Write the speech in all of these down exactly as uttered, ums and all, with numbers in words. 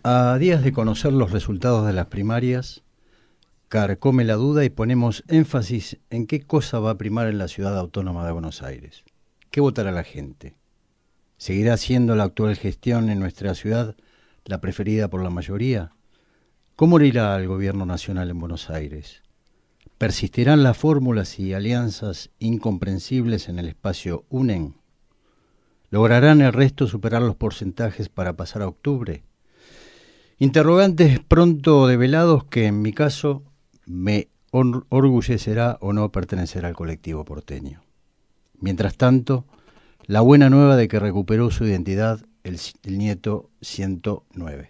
A días de conocer los resultados de las primarias, carcome la duda y ponemos énfasis en qué cosa va a primar en la ciudad autónoma de Buenos Aires. ¿Qué votará la gente? ¿Seguirá siendo la actual gestión en nuestra ciudad la preferida por la mayoría? ¿Cómo irá el gobierno nacional en Buenos Aires? ¿Persistirán las fórmulas y alianzas incomprensibles en el espacio UNEN? ¿Lograrán el resto superar los porcentajes para pasar a octubre? Interrogantes pronto develados que en mi caso me or- orgullecerá o no pertenecer al colectivo porteño. Mientras tanto, la buena nueva de que recuperó su identidad el, el nieto ciento nueve.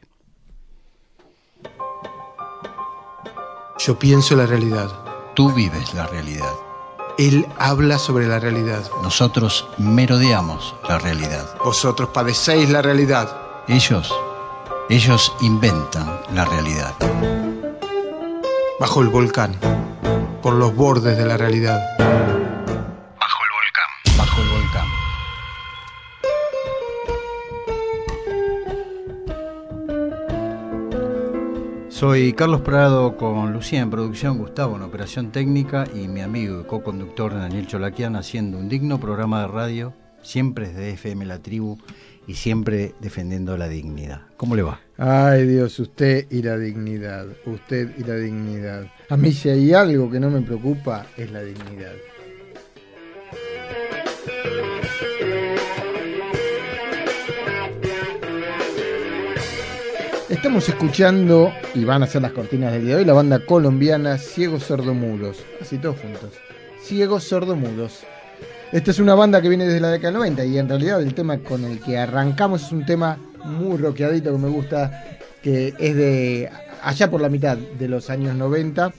Yo pienso la realidad. Tú vives la realidad. Él habla sobre la realidad. Nosotros merodeamos la realidad. Vosotros padecéis la realidad. Ellos, ellos inventan la realidad. Bajo el volcán, por los bordes de la realidad. Bajo el volcán. Bajo el volcán. Soy Carlos Prado con Lucía en producción, Gustavo en operación técnica y mi amigo y co-conductor Daniel Cholaquian haciendo un digno programa de radio, siempre desde F M La Tribu y siempre defendiendo la dignidad. ¿Cómo le va? Ay Dios, usted y la dignidad, usted y la dignidad. A mí si hay algo que no me preocupa es la dignidad. Estamos escuchando, y van a ser las cortinas del día de hoy, la banda colombiana Ciegos Sordomudos. Así todos juntos. Ciegos Sordomudos. Esta es una banda que viene desde la década del noventa y en realidad el tema con el que arrancamos es un tema muy rockeadito que me gusta, que es de allá por la mitad de los años noventa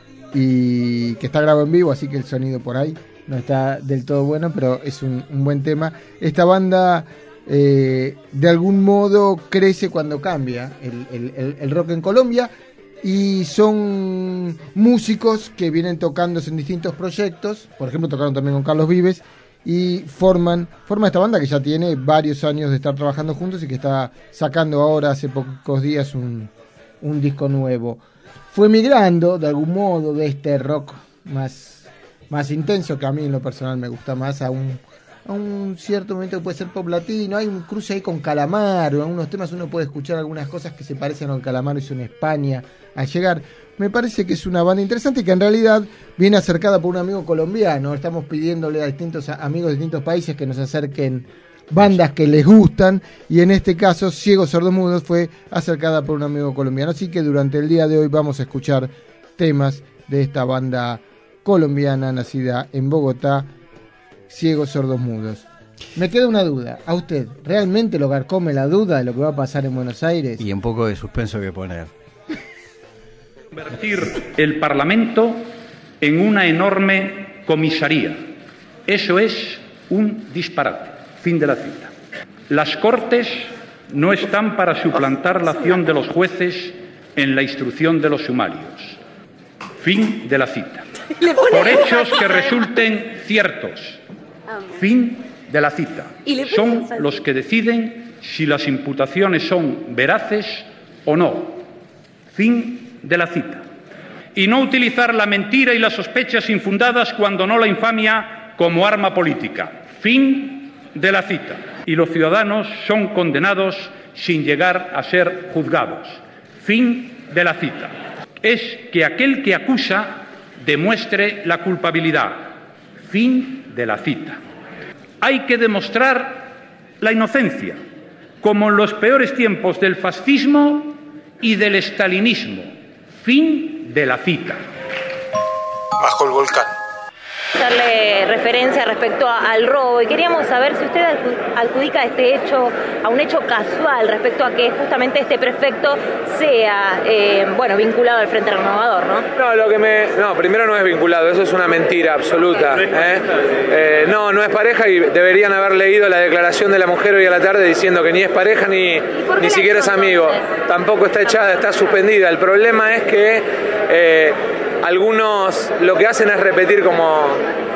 y que está grabado en vivo, así que el sonido por ahí no está del todo bueno, pero es un, un buen tema. Esta banda eh, de algún modo crece cuando cambia el, el, el, el rock en Colombia y son músicos que vienen tocándose en distintos proyectos. Por ejemplo, tocaron también con Carlos Vives y forman, forman esta banda que ya tiene varios años de estar trabajando juntos y que está sacando ahora hace pocos días un, un disco nuevo. Fue migrando de algún modo de este rock más, más intenso, que a mí en lo personal me gusta más, a un, a un cierto momento que puede ser pop latino. Hay un cruce ahí con Calamaro, en algunos temas uno puede escuchar algunas cosas que se parecen a lo que Calamaro hizo en España al llegar. Me parece que es una banda interesante y que en realidad viene acercada por un amigo colombiano. Estamos pidiéndole a distintos amigos de distintos países que nos acerquen bandas que les gustan, y en este caso Ciegos Sordomudos fue acercada por un amigo colombiano. Así que durante el día de hoy vamos a escuchar temas de esta banda colombiana nacida en Bogotá, Ciegos Sordomudos. Me queda una duda, ¿a usted realmente lo carcome la duda de lo que va a pasar en Buenos Aires? Y un poco de suspenso que poner. Convertir el Parlamento en una enorme comisaría. Eso es un disparate. Fin de la cita. Las Cortes no están para suplantar la acción de los jueces en la instrucción de los sumarios. Fin de la cita. Por hechos que resulten ciertos. Fin de la cita. Son los que deciden si las imputaciones son veraces o no. Fin de la cita. Y no utilizar la mentira y las sospechas infundadas, cuando no la infamia, como arma política. Fin de la cita. Y los ciudadanos son condenados sin llegar a ser juzgados. Fin de la cita. Es que aquel que acusa demuestre la culpabilidad. Fin de la cita. Hay que demostrar la inocencia, como en los peores tiempos del fascismo y del estalinismo. Fin de la cita. Bajo el volcán. Hacerle referencia respecto a, al robo, y queríamos saber si usted adjudica este hecho a un hecho casual respecto a que justamente este prefecto sea eh, bueno, vinculado al Frente Renovador, ¿no? No, lo que me, no, primero no es vinculado, eso es una mentira absoluta. ¿eh? Eh, no, no es pareja, y deberían haber leído la declaración de la mujer hoy a la tarde diciendo que ni es pareja ni, ni siquiera es amigo. Tampoco está echada, está suspendida. El problema es que eh, algunos lo que hacen es repetir como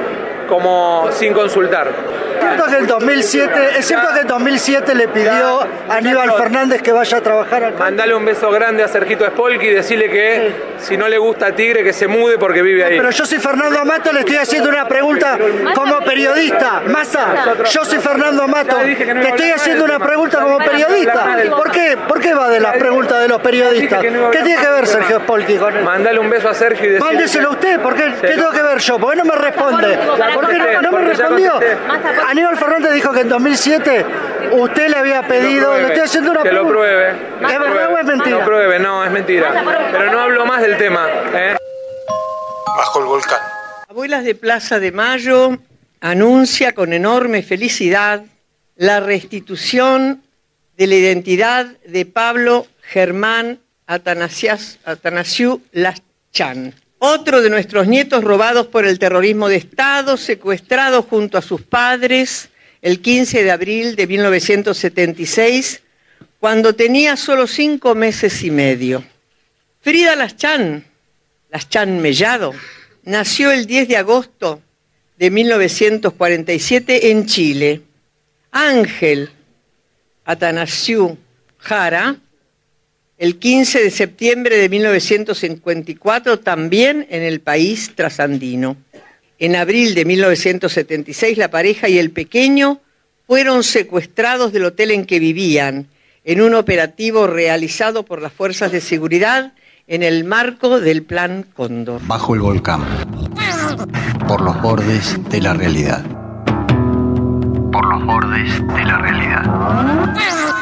como sin consultar. Es cierto que en dos mil siete, es cierto que en dos mil siete le pidió a Aníbal Fernández que vaya a trabajar al... Mandale un beso grande a Sergito Spolky y decirle que sí. Si no le gusta a Tigre que se mude porque vive ahí. Pero yo soy Fernando Amato, le estoy haciendo una pregunta como periodista. Massa, yo soy Fernando Amato, te estoy haciendo una pregunta como periodista. ¿Por qué? ¿Por qué va de las preguntas de los periodistas? ¿Qué tiene que ver Sergio Spolky con él? Mandale un beso a Sergio y decirle... Mándeselo usted, ¿por qué? ¿Qué tengo que ver yo? ¿Por qué no me responde? ¿Por qué no, no me respondió? Aníbal Fernández dijo que en dos mil siete usted le había pedido... Le estoy haciendo una pregunta. Que lo pruebe. ¿Es verdad o es mentira? Que lo pruebe, no, es mentira. Pero no hablo más del tema. ¿eh? Bajo el volcán. Abuelas de Plaza de Mayo anuncia con enorme felicidad la restitución de la identidad de Pablo Germán Atanasias, Atanasiu Laschan, otro de nuestros nietos robados por el terrorismo de Estado, secuestrado junto a sus padres el quince de abril de mil novecientos setenta y seis, cuando tenía solo cinco meses y medio. Frida Laschan, Laschan Mellado, nació el diez de agosto de mil novecientos cuarenta y siete en Chile. Ángel Atanasiu Jara, el quince de septiembre de mil novecientos cincuenta y cuatro, también en el país trasandino. En abril de mil novecientos setenta y seis, la pareja y el pequeño fueron secuestrados del hotel en que vivían, en un operativo realizado por las fuerzas de seguridad en el marco del Plan Cóndor. Bajo el volcán, por los bordes de la realidad. Por los bordes de la realidad.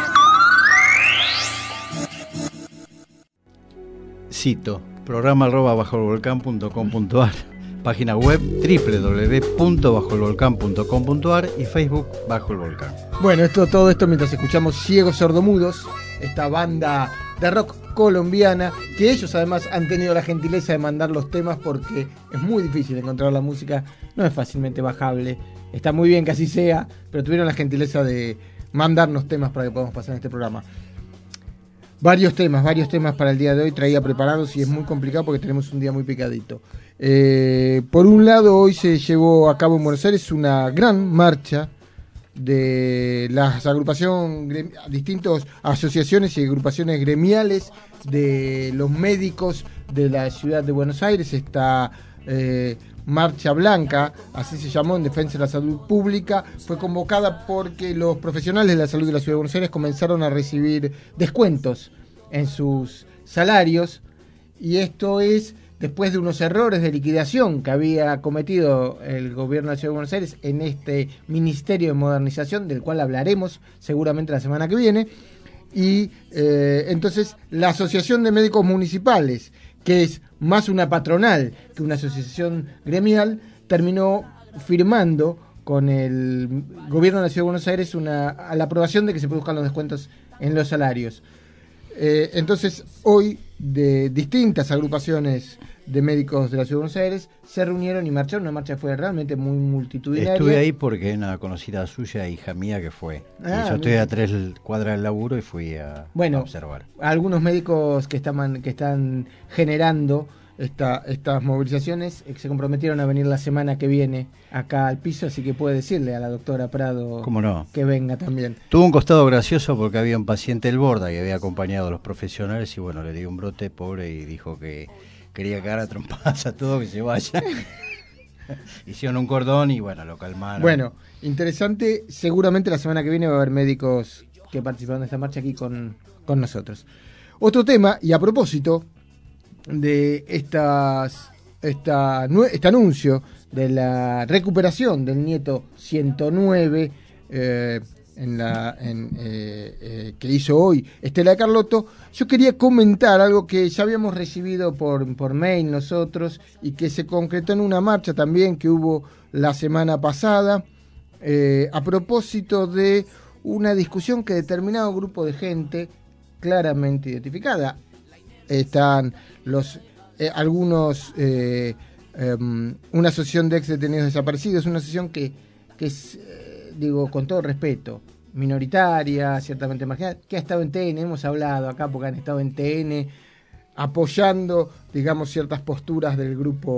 Cito, programa arroba bajo el volcán punto com punto ar, página web doble u doble u doble u punto bajo el volcán punto com punto ar y Facebook Bajo el Volcán. Bueno, esto, todo esto mientras escuchamos Ciegos Sordomudos, esta banda de rock colombiana, que ellos además han tenido la gentileza de mandar los temas porque es muy difícil encontrar la música, no es fácilmente bajable, está muy bien que así sea, pero tuvieron la gentileza de mandarnos temas para que podamos pasar en este programa. Varios temas, varios temas para el día de hoy traía preparados y es muy complicado porque tenemos un día muy picadito. Eh, por un lado, hoy se llevó a cabo en Buenos Aires una gran marcha de las agrupaciones, distintas asociaciones y agrupaciones gremiales de los médicos de la ciudad de Buenos Aires. Esta eh, Marcha Blanca, así se llamó, en defensa de la salud pública, fue convocada porque los profesionales de la salud de la ciudad de Buenos Aires comenzaron a recibir descuentos en sus salarios, y esto es después de unos errores de liquidación que había cometido el gobierno de la Ciudad de Buenos Aires en este Ministerio de Modernización, del cual hablaremos seguramente la semana que viene. Y eh, entonces la Asociación de Médicos Municipales, que es más una patronal que una asociación gremial, terminó firmando con el gobierno de la Ciudad de Buenos Aires una, a la aprobación de que se produzcan los descuentos en los salarios. Eh, entonces hoy de distintas agrupaciones de médicos de la Ciudad de Buenos Aires se reunieron y marcharon. Una marcha fue realmente muy multitudinaria. Estuve ahí porque una conocida suya, hija mía, que fue. Ah, y yo estoy a tres cuadras del laburo y fui a, bueno, a observar. Algunos médicos que están, que están generando esta, estas movilizaciones eh, se comprometieron a venir la semana que viene acá al piso, así que puede decirle a la doctora Prado ¿Cómo no? que venga también. Tuvo un costado gracioso porque había un paciente del Borda y había acompañado a los profesionales y bueno, le dio un brote pobre y dijo que quería cagar a trompadas a todo, que se vaya. Hicieron un cordón y bueno, lo calmaron. Bueno, interesante. Seguramente la semana que viene va a haber médicos que participaron de esta marcha aquí con, con nosotros. Otro tema, y a propósito de estas, esta, este anuncio de la recuperación del nieto ciento nueve eh, en la, en, eh, eh, que hizo hoy Estela Carlotto, yo quería comentar algo que ya habíamos recibido por, por mail nosotros y que se concretó en una marcha también que hubo la semana pasada, eh, a propósito de una discusión que determinado grupo de gente claramente identificada, están los eh, algunos eh, um, una asociación de ex detenidos desaparecidos, una asociación que, que es, eh, digo con todo respeto, minoritaria, ciertamente marginal, que ha estado en T N, hemos hablado acá porque han estado en T N apoyando, digamos, ciertas posturas del grupo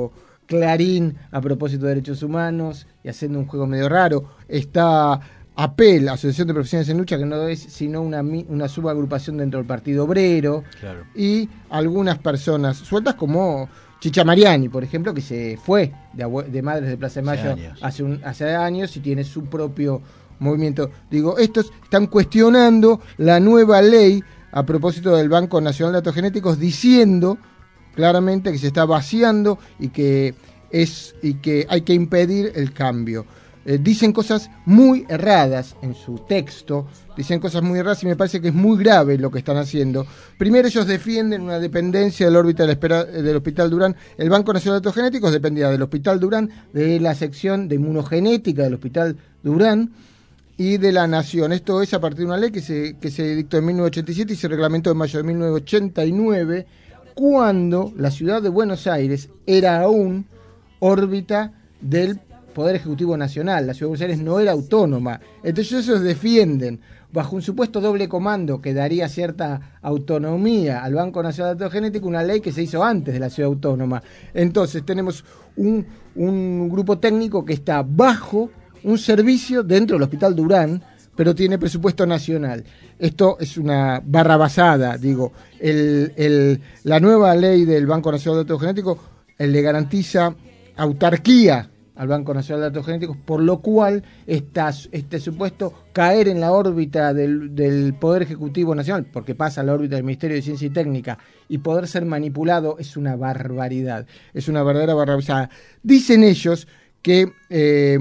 Clarín a propósito de derechos humanos y haciendo un juego medio raro. Está A P E L, Asociación de Profesionales en Lucha, que no es sino una, una subagrupación dentro del Partido Obrero. Claro. Y algunas personas sueltas como Chicha Mariani, por ejemplo, que se fue de, de Madres de Plaza de Mayo hace años. Hace, un, hace años y tiene su propio movimiento. Digo, estos están cuestionando la nueva ley a propósito del Banco Nacional de Datos Genéticos, diciendo claramente que se está vaciando y que es y que hay que impedir el cambio. Eh, dicen cosas muy erradas en su texto, dicen cosas muy erradas y me parece que es muy grave lo que están haciendo. Primero, ellos defienden una dependencia del órbita del, espera, del Hospital Durán. El Banco Nacional de Datos Genéticos dependía del Hospital Durán, de la sección de inmunogenética del Hospital Durán y de la Nación. Esto es a partir de una ley que se, que se dictó en mil novecientos ochenta y siete y se reglamentó en mayo de mil novecientos ochenta y nueve, cuando la ciudad de Buenos Aires era aún órbita del Poder Ejecutivo Nacional. La ciudad de Buenos Aires no era autónoma. Entonces ellos defienden, bajo un supuesto doble comando que daría cierta autonomía al Banco Nacional de Datos Genéticos, una ley que se hizo antes de la ciudad autónoma. Entonces tenemos un, un grupo técnico que está bajo un servicio dentro del Hospital Durán, pero tiene presupuesto nacional. Esto es una barrabasada, digo. El, el, la nueva ley del Banco Nacional de Datos Genéticos eh, le garantiza autarquía al Banco Nacional de Datos Genéticos, por lo cual está, este supuesto caer en la órbita del, del Poder Ejecutivo Nacional, porque pasa a la órbita del Ministerio de Ciencia y Técnica, y poder ser manipulado es una barbaridad, es una verdadera barbaridad. Dicen ellos que eh,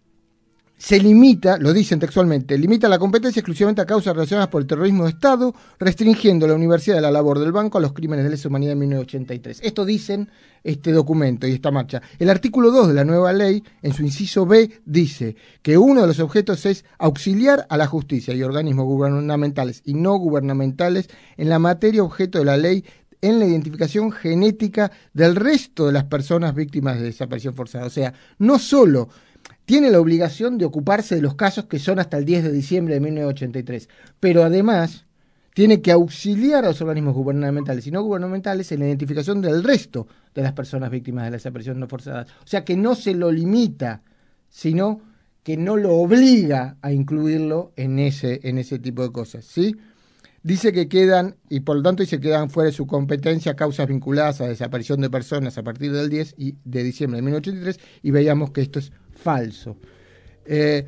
se limita, lo dicen textualmente, limita la competencia exclusivamente a causas relacionadas por el terrorismo de Estado, restringiendo la universidad de la labor del banco a los crímenes de lesa humanidad de mil novecientos ochenta y tres. Esto dicen este documento y esta marcha. El artículo dos de la nueva ley, en su inciso B, dice que uno de los objetos es auxiliar a la justicia y organismos gubernamentales y no gubernamentales en la materia objeto de la ley en la identificación genética del resto de las personas víctimas de desaparición forzada. O sea, no solo tiene la obligación de ocuparse de los casos que son hasta el diez de diciembre de mil novecientos ochenta y tres, pero además tiene que auxiliar a los organismos gubernamentales y no gubernamentales en la identificación del resto de las personas víctimas de la desaparición no forzada. O sea, que no se lo limita, sino que no lo obliga a incluirlo en ese, en ese tipo de cosas, ¿sí? Dice que quedan, y por lo tanto dice que quedan fuera de su competencia causas vinculadas a desaparición de personas a partir del diez de diciembre de mil novecientos ochenta y tres, y veíamos que esto es falso. Eh,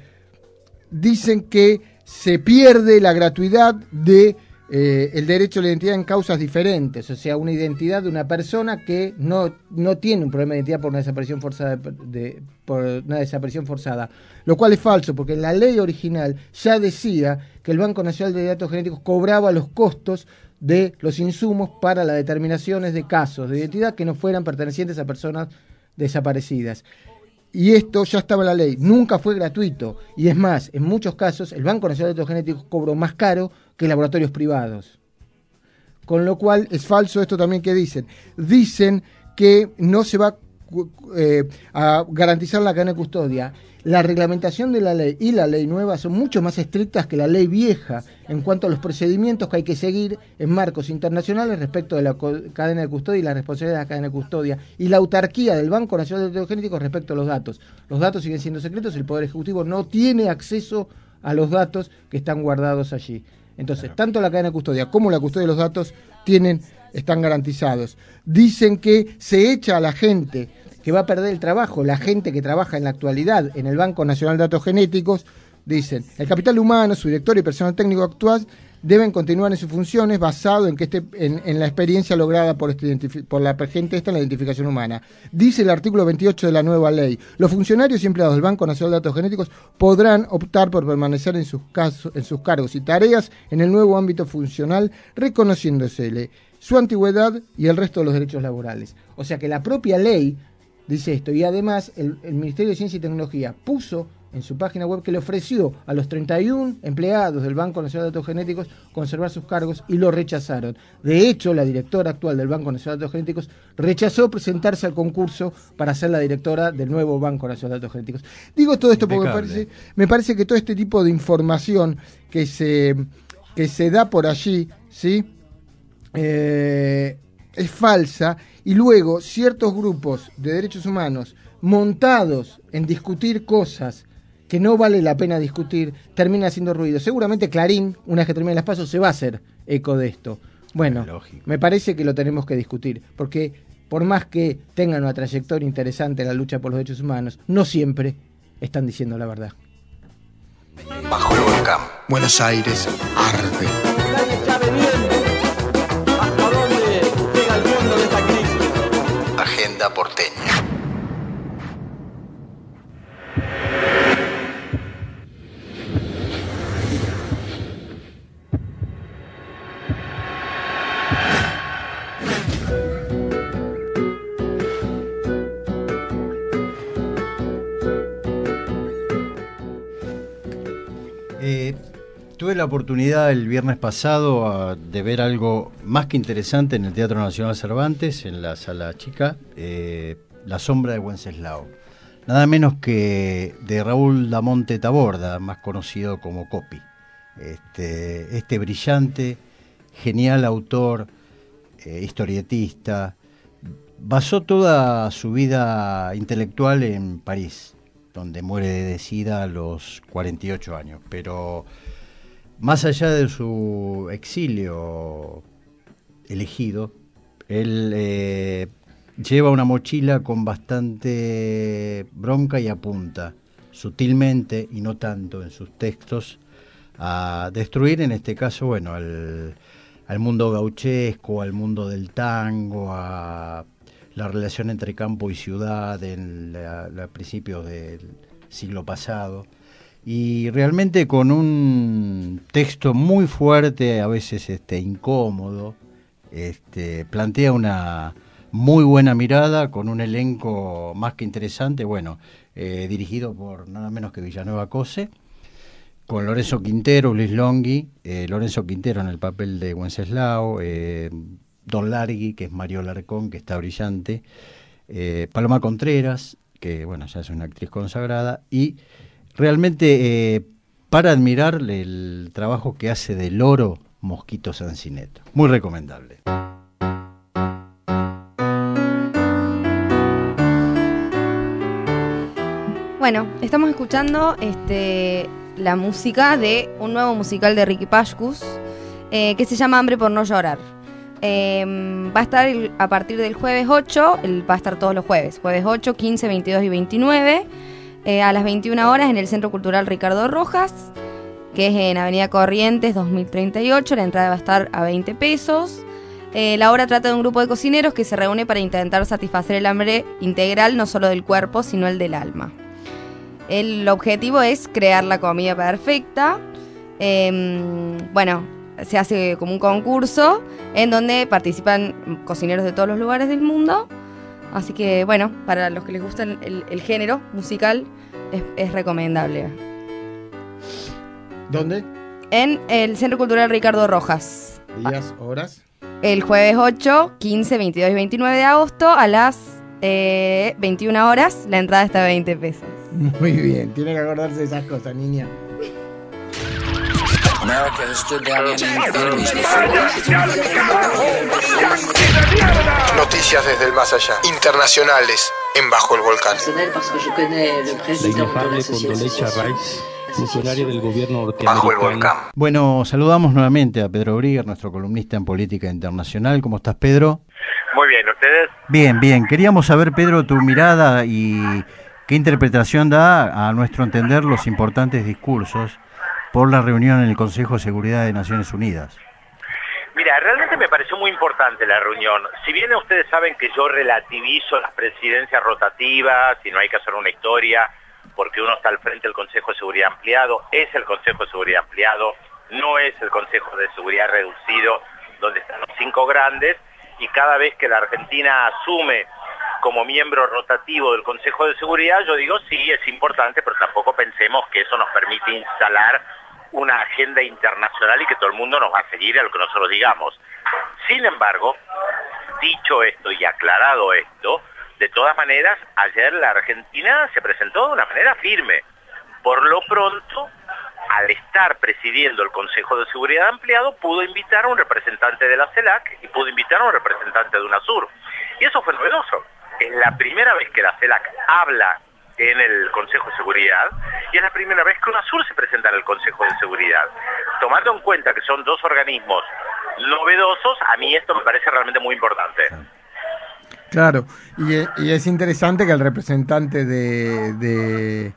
dicen que se pierde la gratuidad de eh, el derecho a la identidad en causas diferentes, o sea, una identidad de una persona que no, no tiene un problema de identidad por una desaparición forzada de, de, por una desaparición forzada, lo cual es falso, porque en la ley original ya decía que el Banco Nacional de Datos Genéticos cobraba los costos de los insumos para las determinaciones de casos de identidad que no fueran pertenecientes a personas desaparecidas. Y esto ya estaba en la ley, nunca fue gratuito. Y es más, en muchos casos el Banco Nacional de Datos Genéticos cobró más caro que laboratorios privados. Con lo cual es falso esto también que dicen. Dicen que no se va eh, a garantizar la cadena de custodia. La reglamentación de la ley y la ley nueva son mucho más estrictas que la ley vieja en cuanto a los procedimientos que hay que seguir en marcos internacionales respecto de la cadena de custodia y la responsabilidad de la cadena de custodia y la autarquía del Banco Nacional de Datos Genéticos respecto a los datos. Los datos siguen siendo secretos, el Poder Ejecutivo no tiene acceso a los datos que están guardados allí. Entonces, claro, tanto la cadena de custodia como la custodia de los datos tienen, están garantizados. Dicen que se echa a la gente que va a perder el trabajo, la gente que trabaja en la actualidad en el Banco Nacional de Datos Genéticos. Dicen, el capital humano, su director y personal técnico actual deben continuar en sus funciones basado en que este, en, en la experiencia lograda por, este por la gente esta en la identificación humana. Dice el artículo veintiocho de la nueva ley, los funcionarios y empleados del Banco Nacional de Datos Genéticos podrán optar por permanecer en sus, casos, en sus cargos y tareas en el nuevo ámbito funcional, reconociéndosele su antigüedad y el resto de los derechos laborales. O sea que la propia ley dice esto, y además el, el Ministerio de Ciencia y Tecnología puso en su página web que le ofreció a los treinta y uno empleados del Banco Nacional de Datos Genéticos conservar sus cargos y lo rechazaron. De hecho, la directora actual del Banco Nacional de Datos Genéticos rechazó presentarse al concurso para ser la directora del nuevo Banco Nacional de Datos Genéticos. Digo todo esto porque me parece, me parece que todo este tipo de información que se, que se da por allí, ¿sí? Eh, es falsa, y luego ciertos grupos de derechos humanos montados en discutir cosas que no vale la pena discutir, termina haciendo ruido. Seguramente Clarín, una vez que termine las pasos, se va a hacer eco de esto. Bueno, me parece que lo tenemos que discutir, porque por más que tengan una trayectoria interesante en la lucha por los derechos humanos, no siempre están diciendo la verdad. Bajo el volcán, Buenos Aires arde. ¿Hasta dónde llega el fondo de esta crisis? Agenda porteña. Eh, tuve la oportunidad el viernes pasado a, de ver algo más que interesante en el Teatro Nacional Cervantes, en la Sala Chica, eh, La sombra de Wenceslao. Nada menos que de Raúl Damonte Taborda, más conocido como Copi. Este, este brillante, genial autor, eh, historietista, basó toda su vida intelectual en París, donde muere de sida a los cuarenta y ocho años, pero más allá de su exilio elegido, él eh, lleva una mochila con bastante bronca y apunta, sutilmente y no tanto en sus textos, a destruir, en este caso, bueno, al, al mundo gauchesco, al mundo del tango, a la relación entre campo y ciudad en la, la principios del siglo pasado, y realmente con un texto muy fuerte, a veces este, incómodo, este, plantea una muy buena mirada con un elenco más que interesante, bueno, eh, dirigido por nada menos que Villanueva Cose, con Lorenzo Quintero, Luis Longhi, eh, Lorenzo Quintero en el papel de Wenceslao, eh, Don Largui, que es Mario Larcón, que está brillante, eh, Paloma Contreras, que bueno, ya es una actriz consagrada, y realmente eh, para admirar el trabajo que hace de Loro Mosquito Sancineto. Muy recomendable. Bueno, estamos escuchando este, la música de un nuevo musical de Ricky Pashkus, eh, que se llama Hambre por no llorar. Eh, va a estar el, a partir del jueves ocho, el, va a estar todos los jueves, jueves ocho, quince, veintidós y veintinueve, eh, a las veintiuna horas en el Centro Cultural Ricardo Rojas, que es en Avenida Corrientes dos mil treinta y ocho, la entrada va a estar a veinte pesos. Eh, la obra trata de un grupo de cocineros que se reúne para intentar satisfacer el hambre integral, no solo del cuerpo, sino el del alma. El objetivo es crear la comida perfecta. Eh, bueno, se hace como un concurso en donde participan cocineros de todos los lugares del mundo. Así que, bueno, para los que les gusta el, el género musical, es, es recomendable. ¿Dónde? En el Centro Cultural Ricardo Rojas. ¿Días, horas? El jueves ocho, quince, veintidós y veintinueve de agosto a las eh, veintiuna horas. La entrada está a veinte pesos. Muy bien, tiene que acordarse de esas cosas, niña. Noticias desde el más allá, internacionales en Bajo el Volcán. La inefable Condoleezza Rice, funcionaria del gobierno norteamericano. Bajo el Volcán. Bueno, saludamos nuevamente a Pedro Brigger, nuestro columnista en política internacional. ¿Cómo estás, Pedro? Muy bien, ¿ustedes? Bien, bien. Queríamos saber, Pedro, tu mirada y qué interpretación da, a nuestro entender, los importantes discursos por la reunión en el Consejo de Seguridad de Naciones Unidas. Mira, realmente me pareció muy importante la reunión. Si bien ustedes saben que yo relativizo las presidencias rotativas y no hay que hacer una historia porque uno está al frente del Consejo de Seguridad Ampliado, es el Consejo de Seguridad Ampliado, no es el Consejo de Seguridad Reducido, donde están los cinco grandes, y cada vez que la Argentina asume como miembro rotativo del Consejo de Seguridad, yo digo sí, es importante, pero tampoco pensemos que eso nos permite instalar una agenda internacional y que todo el mundo nos va a seguir a lo que nosotros digamos. Sin embargo, dicho esto y aclarado esto, de todas maneras, ayer la Argentina se presentó de una manera firme. Por lo pronto, al estar presidiendo el Consejo de Seguridad Ampliado, pudo invitar a un representante de la CELAC y pudo invitar a un representante de UNASUR. Y eso fue novedoso. Es la primera vez que la CELAC habla en el Consejo de Seguridad y es la primera vez que UNASUR se presenta en el Consejo de Seguridad. Tomando en cuenta que son dos organismos novedosos, a mí esto me parece realmente muy importante. Claro, y, y es interesante que el representante de, de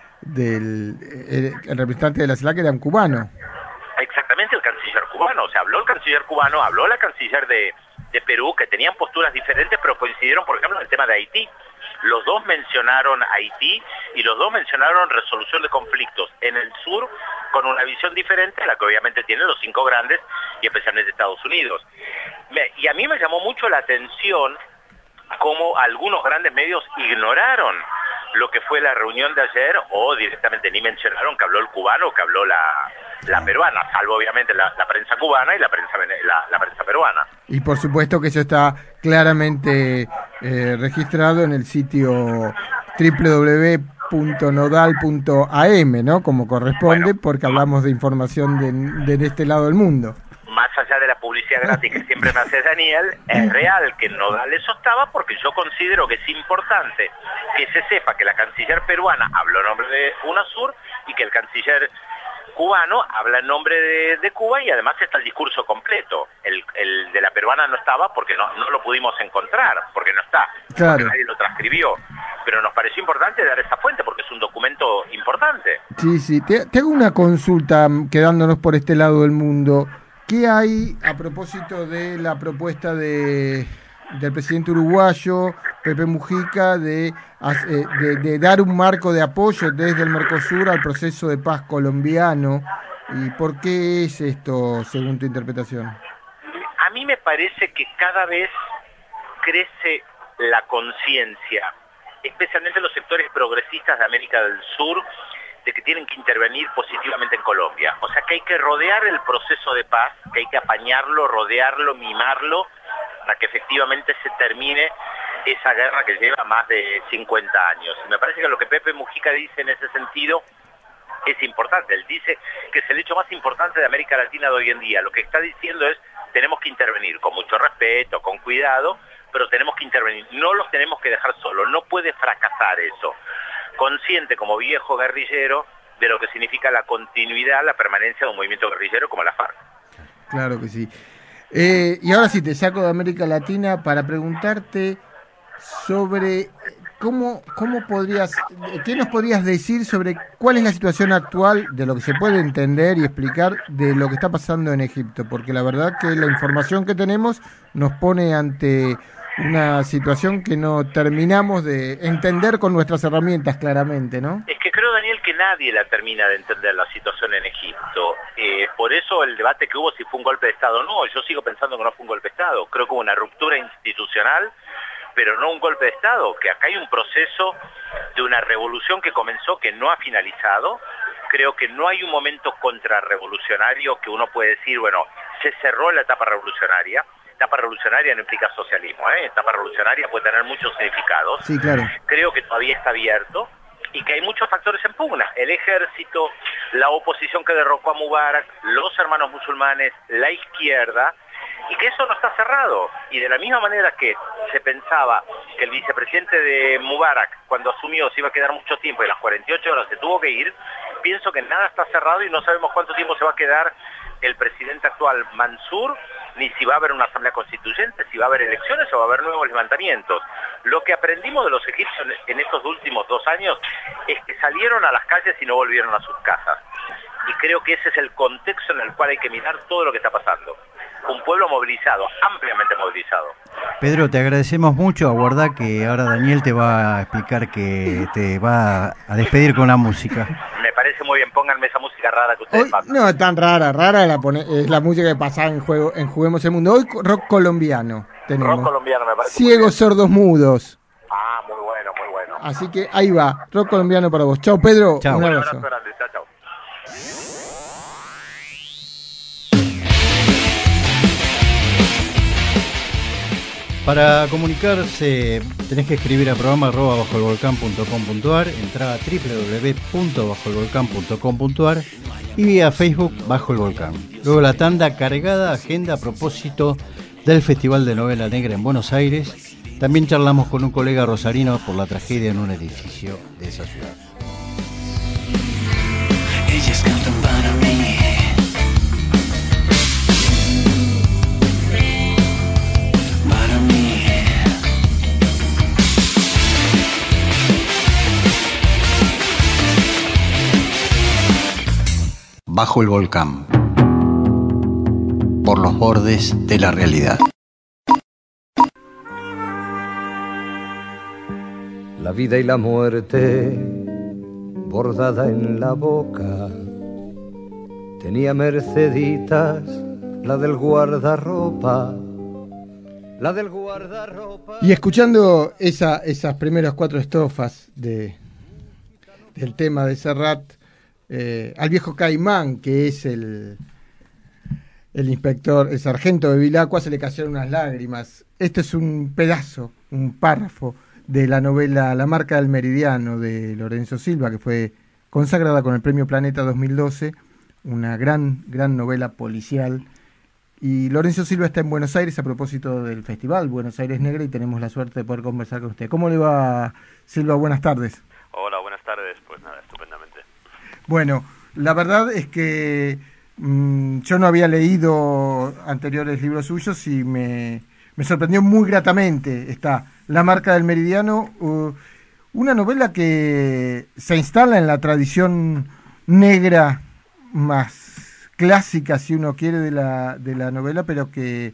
del el, el representante de la CELAC era un cubano. Exactamente, el canciller cubano. O sea, habló el canciller cubano, habló la canciller de, de Perú, que tenían posturas diferentes, pero coincidieron, por ejemplo, en el tema de Haití. Los dos mencionaron Haití y los dos mencionaron resolución de conflictos en el sur con una visión diferente a la que obviamente tienen los cinco grandes y especialmente Estados Unidos. Me, y a mí me llamó mucho la atención cómo algunos grandes medios ignoraron lo que fue la reunión de ayer o directamente ni mencionaron que habló el cubano o que habló la, la peruana, salvo obviamente la, la prensa cubana y la prensa, la, la prensa peruana. Y por supuesto que eso está claramente eh, registrado en el sitio doble u doble u doble u punto nodal punto a eme, ¿no? Como corresponde, bueno, porque hablamos de información de, de este lado del mundo. Más allá de la publicidad gratis que siempre me hace Daniel, es real que Nodal eso estaba, porque yo considero que es importante que se sepa que la canciller peruana habló en nombre de UNASUR y que el canciller cubano habla en nombre de, de Cuba, y además está el discurso completo. El, el de la peruana no estaba porque no, no lo pudimos encontrar, porque no está, claro, porque nadie lo transcribió. Pero nos pareció importante dar esa fuente porque es un documento importante. Sí, sí. Te, te hago una consulta, quedándonos por este lado del mundo. ¿Qué hay a propósito de la propuesta de del presidente uruguayo, Pepe Mujica, de, de, de dar un marco de apoyo desde el Mercosur al proceso de paz colombiano? ¿Y por qué es esto, según tu interpretación? A mí me parece que cada vez crece la conciencia, especialmente los sectores progresistas de América del Sur, de que tienen que intervenir positivamente en Colombia. O sea, que hay que rodear el proceso de paz, que hay que apañarlo, rodearlo, mimarlo, para que efectivamente se termine esa guerra que lleva más de cincuenta años. Y me parece que lo que Pepe Mujica dice en ese sentido es importante. Él dice que es el hecho más importante de América Latina de hoy en día. Lo que está diciendo es, tenemos que intervenir con mucho respeto, con cuidado, pero tenemos que intervenir. No los tenemos que dejar solos, no puede fracasar eso. Consciente como viejo guerrillero de lo que significa la continuidad, la permanencia de un movimiento guerrillero como la FARC. Claro que sí. Eh, y ahora sí te saco de América Latina para preguntarte sobre cómo, cómo podrías, qué nos podrías decir sobre cuál es la situación actual de lo que se puede entender y explicar de lo que está pasando en Egipto, porque la verdad que la información que tenemos nos pone ante una situación que no terminamos de entender con nuestras herramientas, claramente, ¿no? Es que creo, Daniel, que nadie la termina de entender la situación en Egipto. Eh, por eso el debate que hubo si fue un golpe de Estado o no, yo sigo pensando que no fue un golpe de Estado. Creo que hubo una ruptura institucional, pero no un golpe de Estado, que acá hay un proceso de una revolución que comenzó, que no ha finalizado. Creo que no hay un momento contrarrevolucionario que uno puede decir, bueno, se cerró la etapa revolucionaria. Etapa revolucionaria no implica socialismo, ¿eh? Etapa revolucionaria puede tener muchos significados. Sí, claro. Creo que todavía está abierto y que hay muchos factores en pugna. El ejército, la oposición que derrocó a Mubarak, los hermanos musulmanes, la izquierda, y que eso no está cerrado. Y de la misma manera que se pensaba que el vicepresidente de Mubarak, cuando asumió, se iba a quedar mucho tiempo y a las cuarenta y ocho horas se tuvo que ir, pienso que nada está cerrado y no sabemos cuánto tiempo se va a quedar el presidente actual Mansur, ni si va a haber una asamblea constituyente, si va a haber elecciones o va a haber nuevos levantamientos. Lo que aprendimos de los egipcios en estos últimos dos años es que salieron a las calles y no volvieron a sus casas. Y creo que ese es el contexto en el cual hay que mirar todo lo que está pasando. Un pueblo movilizado, ampliamente movilizado. Pedro, te agradecemos mucho. Aguardá que ahora Daniel te va a explicar que te va a despedir con la música. Me parece muy bien, pónganme esa música rara que ustedes Hoy, pasan. no es tan rara, rara la pone, es la música que pasaba en juego en Juguemos el Mundo. Hoy rock colombiano tenemos. Rock colombiano me parece. Ciegos, sordos, mudos. Ah, muy bueno, muy bueno. Así que ahí va, rock colombiano para vos. Chao, Pedro. Chao. Un Un abrazo. abrazo grande, chao, chao. Para comunicarse tenés que escribir a programa arroba bajo el volcán punto com punto ar, entrar a doble u doble u doble u punto bajo el volcán punto com punto ar y vía Facebook Bajo el Volcán. Luego la tanda cargada agenda a propósito del Festival de Novela Negra en Buenos Aires. También charlamos con un colega rosarino por la tragedia en un edificio de esa ciudad. Ellos cantan para mí. Para mí. Bajo el Volcán. Por los bordes de la realidad. La vida y la muerte bordada en la boca. Tenía Merceditas, la del guardarropa. La del guardarropa. Y escuchando esa, esas primeras cuatro estrofas de, del tema de Serrat, eh, al viejo Caimán, que es el, el inspector, el sargento de Vilacua, se le cayeron unas lágrimas. Este es un pedazo, un párrafo de la novela La marca del meridiano de Lorenzo Silva, que fue consagrada con el Premio Planeta dos mil doce, una gran, gran novela policial. Y Lorenzo Silva está en Buenos Aires a propósito del festival Buenos Aires Negra y tenemos la suerte de poder conversar con usted. ¿Cómo le va, Silva? Buenas tardes. Hola, buenas tardes. Pues nada, estupendamente. Bueno, la verdad es que mmm, yo no había leído anteriores libros suyos y me, me sorprendió muy gratamente esta La marca del meridiano, uh, una novela que se instala en la tradición negra más clásica, si uno quiere, de la, de la novela, pero que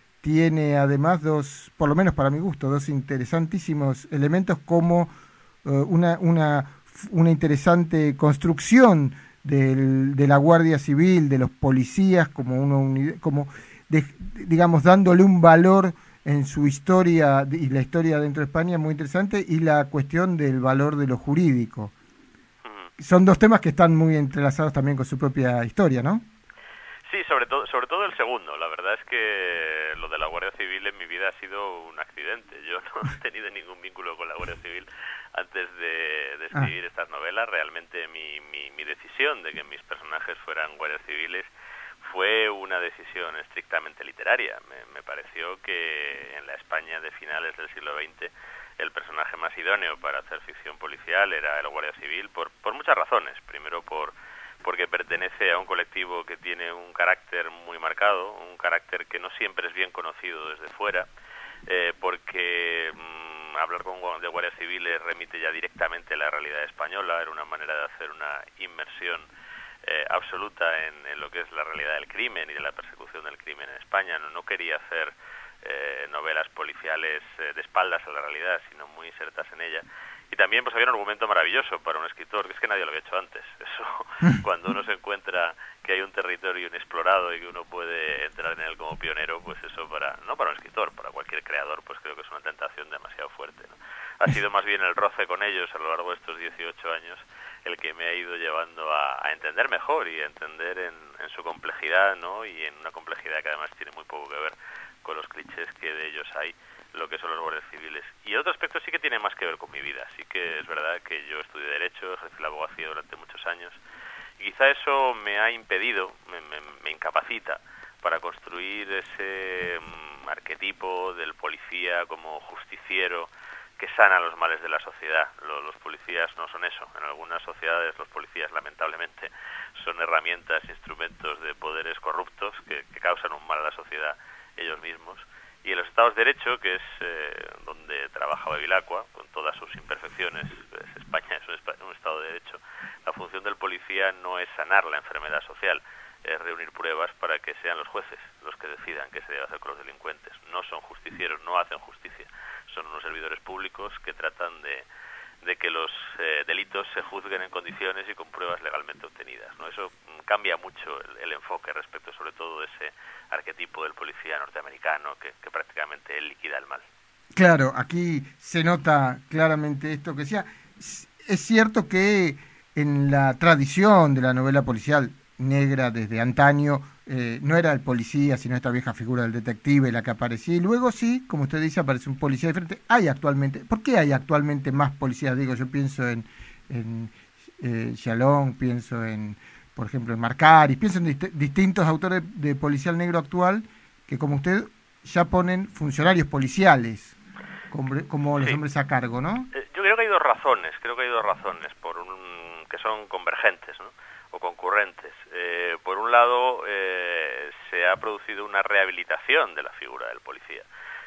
tiene además dos, por lo menos para mi gusto, dos interesantísimos elementos como uh, una, una, una interesante construcción del, de la Guardia Civil, de los policías, como, uno, como de, digamos, dándole un valor en su historia y la historia dentro de España muy interesante, y la cuestión del valor de lo jurídico. Uh-huh. Son dos temas que están muy entrelazados también con su propia historia, ¿no? Sí, sobre todo, sobre todo el segundo. La verdad es que lo de la Guardia Civil en mi vida ha sido un accidente. Yo no he tenido ningún vínculo con la Guardia Civil antes de, de escribir ah. estas novelas. Realmente mi, mi, mi decisión de que mis personajes fueran guardias civiles fue una decisión estrictamente literaria. Me, me pareció que en la España de finales del siglo veinte el personaje más idóneo para hacer ficción policial era el guardia civil por, por muchas razones. Primero por porque pertenece a un colectivo que tiene un carácter muy marcado, un carácter que no siempre es bien conocido desde fuera, eh, porque mmm, hablar con de guardias civiles remite ya directamente a la realidad española, era una manera de hacer una inmersión Eh, absoluta en, en lo que es la realidad del crimen y de la persecución del crimen en España. No, no quería hacer eh, novelas policiales eh, de espaldas a la realidad, sino muy insertas en ella. Y también pues había un argumento maravilloso para un escritor, que es que nadie lo había hecho antes. Eso, cuando uno se encuentra que hay un territorio inexplorado y que uno puede entrar en él como pionero, pues eso para, no para un escritor, para cualquier creador, pues creo que es una tentación demasiado fuerte, ¿no? Ha sido más bien el roce con ellos a lo largo de estos dieciocho años el que me ha ido llevando a, a entender mejor y a entender en, en su complejidad, ¿no? Y en una complejidad que además tiene muy poco que ver con los clichés que de ellos hay, lo que son los guardias civiles. Y otro aspecto sí que tiene más que ver con mi vida. Sí que es verdad que yo estudié Derecho, ejercí la abogacía durante muchos años, y quizá eso me ha impedido, me, me, me incapacita para construir ese um, arquetipo del policía como justiciero que sana los males de la sociedad. Los, los policías no son eso. En algunas sociedades los policías, lamentablemente, son herramientas, instrumentos de poderes corruptos que, que causan un mal a la sociedad ellos mismos. Y en los estados de derecho, que es eh, donde trabajaba Vilacua, con todas sus imperfecciones, pues España es un, un estado de derecho, la función del policía no es sanar la enfermedad social, es reunir pruebas para que sean los jueces los que decidan qué se debe hacer con los delincuentes. No son justicieros, no hacen justicia. Son unos servidores públicos que tratan de, de que los eh, delitos se juzguen en condiciones y con pruebas legalmente obtenidas, ¿no? Eso cambia mucho el, el enfoque respecto sobre todo de ese arquetipo del policía norteamericano que, que prácticamente él liquida el mal. Claro, aquí se nota claramente esto que decía. Es cierto que en la tradición de la novela policial negra desde antaño, eh, no era el policía, sino esta vieja figura del detective la que aparecía, y luego sí, como usted dice, aparece un policía diferente. Hay actualmente, ¿por qué hay actualmente más policías? Digo, yo pienso en, en eh, Shalom, pienso en por ejemplo, en Marcari, pienso en dist distintos autores de, de policial negro actual, que como usted ya ponen funcionarios policiales, como, como los sí. hombres a cargo, ¿no? Eh, yo creo que hay dos razones, creo que hay dos razones, por un, que son convergentes, ¿no? O concurrentes. Eh, por un lado, eh, se ha producido una rehabilitación de la figura del policía.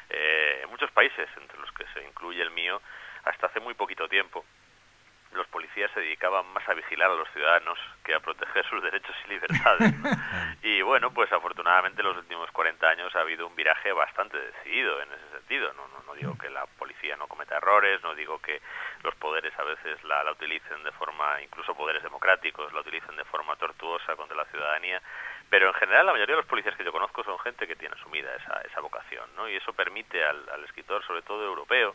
Eh, en muchos países, entre los que se incluye el mío, hasta hace muy poquito tiempo, los policías se dedicaban más a vigilar a los ciudadanos que a proteger sus derechos y libertades, ¿no? Y bueno, pues afortunadamente en los últimos cuarenta años ha habido un viraje bastante decidido en ese sentido. No, no, no digo que la policía no cometa errores, no digo que los poderes a veces la, la utilicen de forma, incluso poderes democráticos, la utilicen de forma tortuosa contra la ciudadanía, pero en general la mayoría de los policías que yo conozco son gente que tiene asumida esa, esa vocación, ¿no? Y eso permite al, al escritor, sobre todo europeo,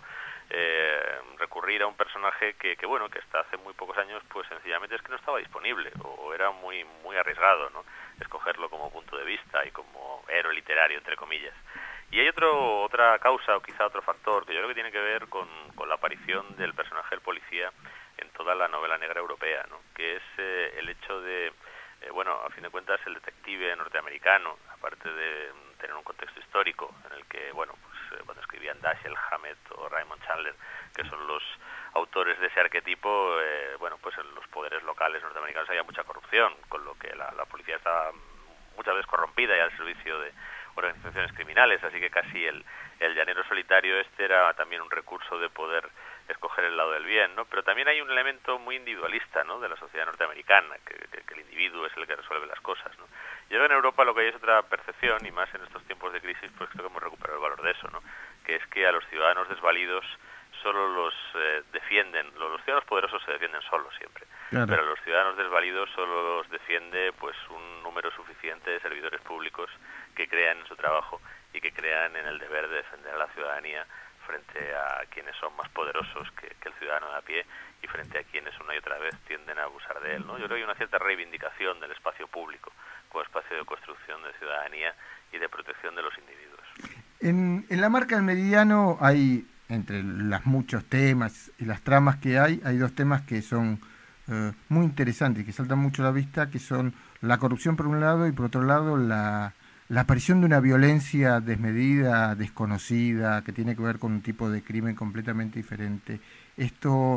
eh, recurrir a un personaje que, que, bueno, que hasta hace muy pocos años, pues sencillamente es que no estaba disponible, o era muy, muy arriesgado, ¿no? Escogerlo como punto de vista y como héroe literario, entre comillas. Y hay otro, otra causa, o quizá otro factor, que yo creo que tiene que ver con, con la aparición del personaje del policía en toda la novela negra europea, ¿no? Que es eh, el hecho de, eh, bueno, a fin de cuentas, el detective norteamericano, aparte de tener un contexto histórico en el que, bueno, pues eh, cuando escribían Dashiell Hammett o Raymond Chandler, que son los autores de ese arquetipo, eh, bueno, pues en los poderes locales norteamericanos había mucha corrupción, con lo que la, la policía estaba muchas veces corrompida y al servicio de organizaciones criminales, así que casi el, el llanero solitario este era también un recurso de poder escoger el lado del bien, ¿no? Pero también hay un elemento muy individualista, ¿no?, de la sociedad norteamericana, que, que, que el individuo es el que resuelve las cosas, ¿no? Y creo que en Europa lo que hay es otra percepción, y más en estos tiempos de crisis, pues creo que hemos recuperado el valor de eso, ¿no? Que es que a los ciudadanos desvalidos solo los eh, defienden, los, los ciudadanos poderosos se defienden solos siempre, claro. Pero a los ciudadanos desvalidos solo los defiende pues un número suficiente de servidores públicos que crean en su trabajo y que crean en el deber de defender a la ciudadanía frente a quienes son más poderosos que, que el ciudadano de a pie y frente a quienes una y otra vez tienden a abusar de él, ¿no? Yo creo que hay una cierta reivindicación del espacio público como espacio de construcción de ciudadanía y de protección de los individuos. En, en la marca del Meridiano hay, entre los muchos temas y las tramas que hay, hay dos temas que son eh, muy interesantes y que saltan mucho a la vista, que son la corrupción por un lado y por otro lado la... la aparición de una violencia desmedida, desconocida, que tiene que ver con un tipo de crimen completamente diferente. Esto,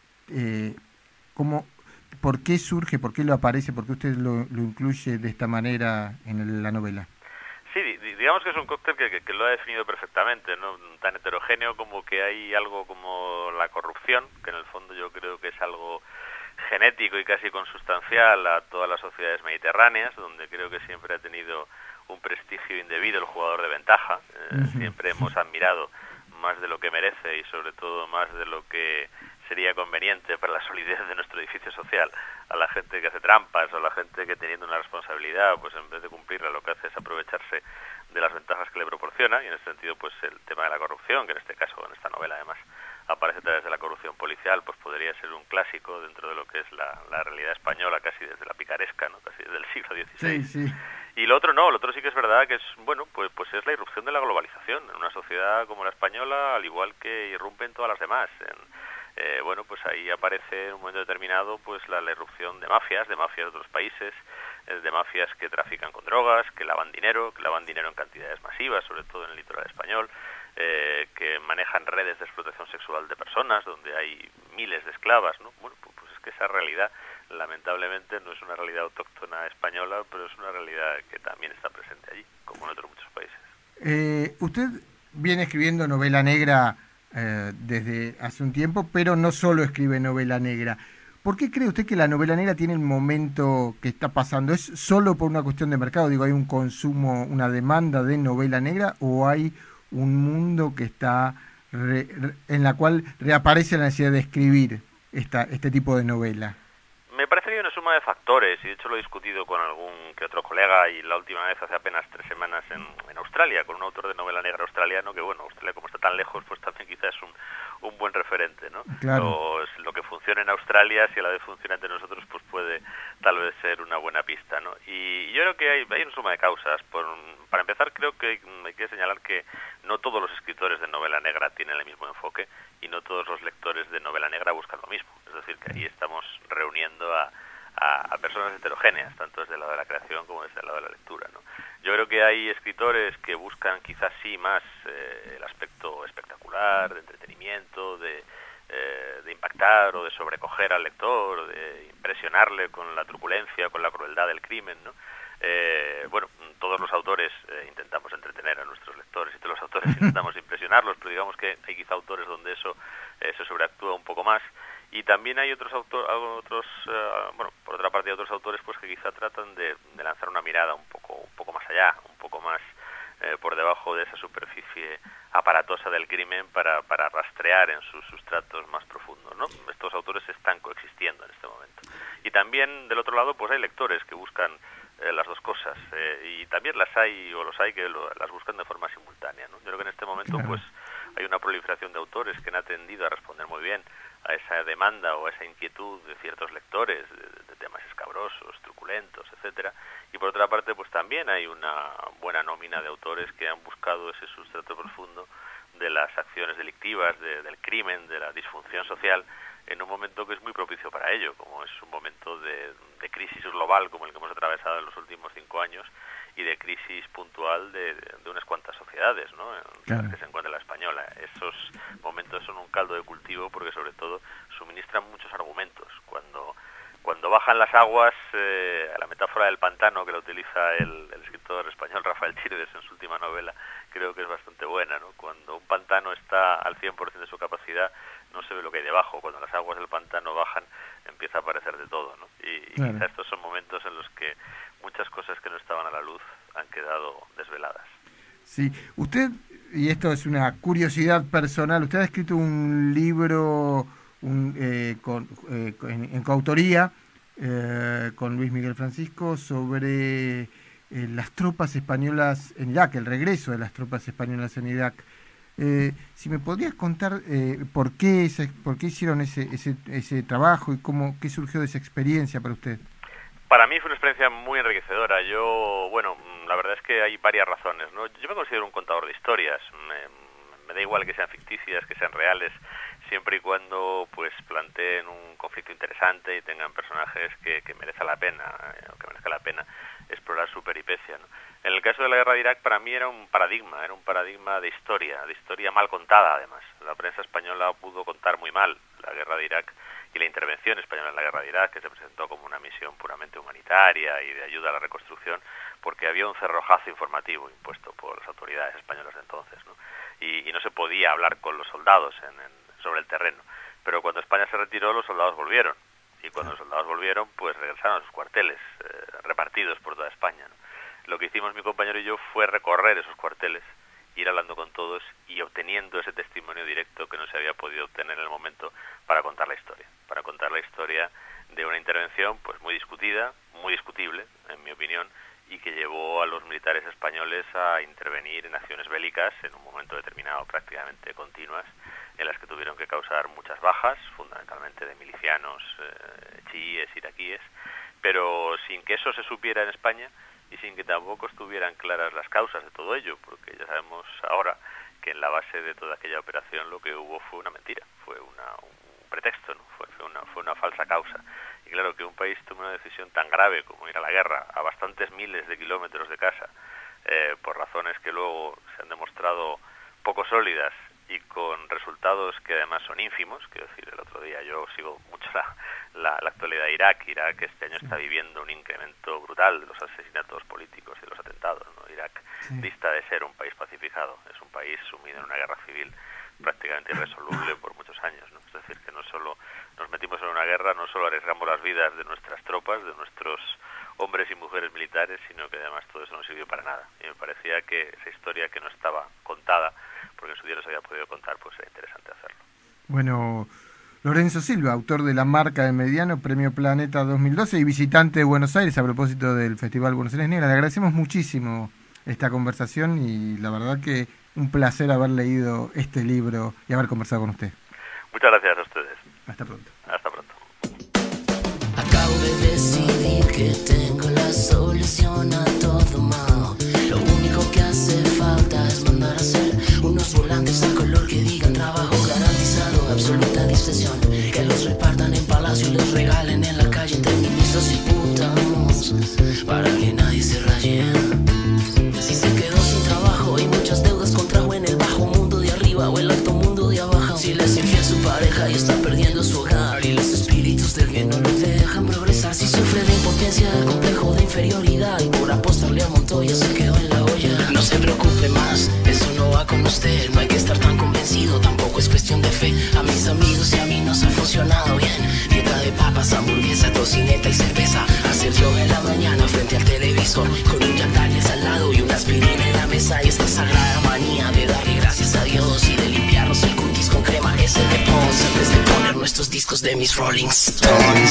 eh, ¿cómo, ¿por qué surge, por qué lo aparece, por qué usted lo, lo incluye de esta manera en el, la novela? Sí, digamos que es un cóctel que, que, que lo ha definido perfectamente, ¿no? Tan heterogéneo como que hay algo como la corrupción, que en el fondo yo creo que es algo genético y casi consustancial a todas las sociedades mediterráneas, donde creo que siempre ha tenido un prestigio indebido el jugador de ventaja. Eh, uh-huh. Siempre hemos admirado más de lo que merece y sobre todo más de lo que sería conveniente para la solidez de nuestro edificio social a la gente que hace trampas o a la gente que teniendo una responsabilidad pues en vez de cumplirla lo que hace es aprovecharse de las ventajas que le proporciona, y en ese sentido pues el tema de la corrupción, que en este caso en esta novela además aparece a través de la corrupción policial, pues podría ser un clásico dentro de lo que es la, la realidad española, casi desde la picaresca, ¿no? Casi desde el siglo dieciséis. Sí, sí. Y lo otro no, lo otro sí que es verdad que es, bueno, pues pues es la irrupción de la globalización en una sociedad como la española, al igual que irrumpen todas las demás. En, eh, bueno, pues ahí aparece en un momento determinado pues la, la irrupción de mafias, de mafias de otros países, eh, de mafias que trafican con drogas, que lavan dinero, que lavan dinero en cantidades masivas, sobre todo en el litoral español, eh, que manejan redes de explotación sexual de personas, donde hay miles de esclavas, ¿no? Bueno, pues, pues es que esa realidad lamentablemente no es una realidad autóctona española, pero es una realidad que también está presente allí, como en otros muchos países. Eh, usted viene escribiendo novela negra eh, desde hace un tiempo, pero no solo escribe novela negra. ¿Por qué cree usted que la novela negra tiene el momento que está pasando? ¿Es solo por una cuestión de mercado? Digo, ¿hay un consumo, una demanda de novela negra o hay un mundo que está re, re, en la cual reaparece la necesidad de escribir esta, este tipo de novela? Me parece que hay una suma de factores, y de hecho lo he discutido con algún que otro colega, y la última vez hace apenas tres semanas en, en Australia, con un autor de novela negra australiano, que bueno, Australia como está tan lejos, pues también quizás es un, un buen referente, ¿no? Claro. Lo, lo que funciona en Australia, si a la vez funciona entre nosotros, pues puede tal vez ser una buena pista, ¿no? Y yo creo que hay, hay una suma de causas. Por, para empezar, creo que hay, hay que señalar que no todos los escritores de novela negra tienen el mismo enfoque, y no todos los lectores de novela negra buscan lo mismo. Es decir, que ahí estamos reuniendo a, a, a personas heterogéneas, tanto desde el lado de la creación como desde el lado de la lectura, ¿no? Yo creo que hay escritores que buscan quizás sí más eh, el aspecto espectacular, de entretenimiento, de, eh, de impactar o de sobrecoger al lector, de impresionarle con la truculencia, con la crueldad del crimen, ¿no? Eh, bueno, todos los autores eh, intentamos entretener a nuestros lectores y todos los autores intentamos impresionarlos, pero digamos que hay quizá autores donde eso eh, se sobreactúa un poco más. Y también hay otros autores, otros, uh, bueno, por otra parte hay otros autores pues que quizá tratan de, de lanzar una mirada un poco, un poco más allá, un poco más eh, por debajo de esa superficie aparatosa del crimen para, para rastrear en sus sustratos más profundos, ¿no? Estos autores están coexistiendo en este momento. Y también del otro lado pues hay lectores que buscan eh, las dos cosas eh, y también las hay o los hay que lo, las buscan de forma simultánea, ¿no? Yo creo que en este momento pues hay una proliferación de autores que han atendido a responder muy bien a esa demanda o a esa inquietud de ciertos lectores de, de temas escabrosos, truculentos, etcétera. Y por otra parte, pues también hay una buena nómina de autores que han buscado ese sustrato profundo de las acciones delictivas, de, del crimen, de la disfunción social, en un momento que es muy propicio para ello, como es un momento de, de crisis global como el que hemos atravesado en los últimos cinco años y de crisis puntual de, de unas cuantas sociedades, ¿no? En las que se encuentra la española. Esos momentos son un caldo de cultivo porque sobre todo suministran muchos argumentos. Cuando cuando bajan las aguas, eh, la metáfora del pantano que la utiliza el, el escritor español Rafael Chirves en su última novela, creo que es bastante buena, ¿no? Cuando un pantano está al cien por ciento de su capacidad, no se ve lo que hay debajo. Cuando las aguas del pantano bajan, empieza a aparecer de todo, ¿no? Y, y claro, quizá estos son momentos en los que muchas cosas que no estaban a la luz han quedado desveladas. Sí, usted, y esto es una curiosidad personal, usted ha escrito un libro un, eh, con, eh, en, en coautoría eh, con Luis Miguel Francisco sobre eh, las tropas españolas en Irak, el regreso de las tropas españolas en Irak. Eh, si me podrías contar eh, por qué ese, por qué hicieron ese, ese, ese trabajo y cómo qué surgió de esa experiencia para usted. Para mí fue una experiencia muy enriquecedora. Yo, bueno, la verdad es que hay varias razones, ¿no? Yo me considero un contador de historias. Me, me da igual que sean ficticias, que sean reales, siempre y cuando pues planteen un conflicto interesante y tengan personajes que, que merezca la pena, eh, que merezca la pena explorar su peripecia, ¿no? En el caso de la guerra de Irak, para mí era un paradigma, era un paradigma de historia, de historia mal contada, además. La prensa española pudo contar muy mal la guerra de Irak y la intervención española en la guerra de Irak, que se presentó como una misión puramente humanitaria y de ayuda a la reconstrucción, porque había un cerrojazo informativo impuesto por las autoridades españolas de entonces, ¿no? Y, y no se podía hablar con los soldados en, en, sobre el terreno. Pero cuando España se retiró, los soldados volvieron. Y cuando los soldados volvieron, pues regresaron a sus cuarteles, eh, repartidos por toda España, ¿no? Lo que hicimos mi compañero y yo fue recorrer esos cuarteles, ir hablando con todos y obteniendo ese testimonio directo que no se había podido obtener en el momento para contar la historia. Para contar la historia de una intervención pues muy discutida, muy discutible, en mi opinión, y que llevó a los militares españoles a intervenir en acciones bélicas en un momento determinado, prácticamente continuas, en las que tuvieron que causar muchas bajas, fundamentalmente de milicianos eh, chiíes, iraquíes, pero sin que eso se supiera en España y sin que tampoco estuvieran claras las causas de todo ello, porque ya sabemos ahora que en la base de toda aquella operación lo que hubo fue una mentira, fue una, un pretexto, ¿no? fue, fue, una, fue una falsa causa. Y claro, que un país tome una decisión tan grave como ir a la guerra a bastantes miles de kilómetros de casa, eh, por razones que luego se han demostrado poco sólidas y con resultados que además son ínfimos, quiero decir, el otro día yo sigo mucho la, la, la actualidad de Irak. Irak este año está viviendo un incremento brutal de los asesinatos políticos y de los atentados, ¿no? Irak sí. dista de ser un país pacificado, es un país sumido en una guerra civil prácticamente irresoluble por muchos años, ¿no? Es decir, que no solo nos metimos en una guerra, no solo arriesgamos las vidas de nuestras tropas, de nuestros hombres y mujeres militares, sino que además todo eso no sirvió para nada. Y me parecía que esa historia que no estaba contada, porque en su día no se había podido contar, pues era interesante hacerlo. Bueno, Lorenzo Silva, autor de La Marca de Mediano, Premio Planeta dos mil doce y visitante de Buenos Aires a propósito del Festival Buenos Aires Negra. Le agradecemos muchísimo esta conversación y la verdad que un placer haber leído este libro y haber conversado con usted. Muchas gracias a ustedes. Hasta pronto. Hasta pronto. Acabo de decidir que tengo la solución a todo mal. Lo único que hace falta es mandar a hacer unos volantes a color que digan trabajo garantizado, absoluta discreción, que los repartan en palacio y los regalen en la calle entre ministros y reconocer. No hay que estar tan convencido, tampoco es cuestión de fe. A mis amigos y a mí nos ha funcionado bien. Dieta de papas, hamburguesa, tocineta y cerveza. Hacer yoga en la mañana frente al televisor, con un Jack Daniels al lado y una aspirina en la mesa. Y esta sagrada manía de darle gracias a Dios y de limpiarnos el cutis con crema ese de Pons, antes de poner nuestros discos de mis Rolling Stones.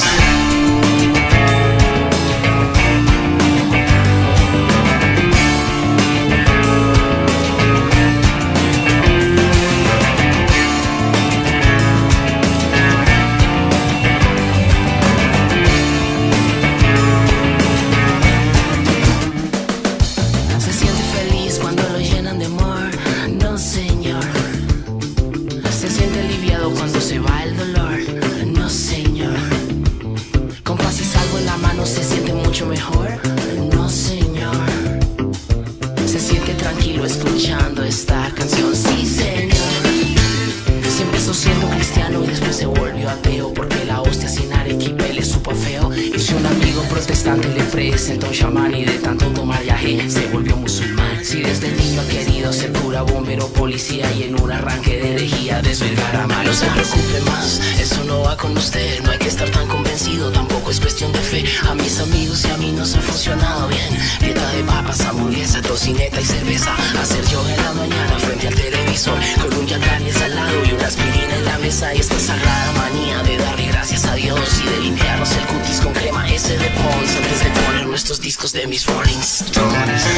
Le presentó un chamán y de tanto tomar viaje se volvió musulmán. Si desde niño ha querido ser cura, bombero, policía y en un arranque de herejía desvergar a malos. No se preocupe más, eso no va con usted. No hay que estar tan convencido, tampoco es cuestión de fe. A mis amigos y a mí nos ha funcionado bien. Dieta de papas, hamburguesa, tocineta y cerveza. Hacer yoga en la mañana frente al televisor, con un Jack Daniels al lado y una aspirina en la mesa. Y esta sagrada manía de darle gracias a Dios y de limpiarnos el cutis con crema ese de Pons, antes de poner nuestros discos de mis Rolling Stones.